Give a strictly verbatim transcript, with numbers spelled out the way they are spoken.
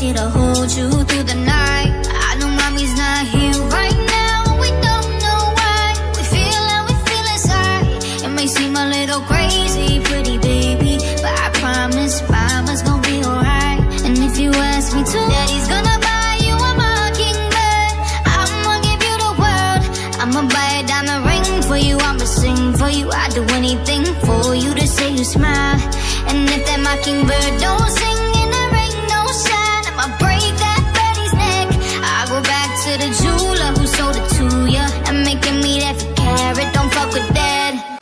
here to hold you through the night. I know mommy's not here right now, we don't know why. We feel how we feel inside. It may seem a little crazy, pretty baby, but I promise mama's gonna be alright. And if you ask me to, daddy's gonna buy you a mockingbird. I'ma give you the world, I'ma buy a diamond ring for you, I'ma sing for you. I'd do anything for you to say you smile. And if that mockingbird don't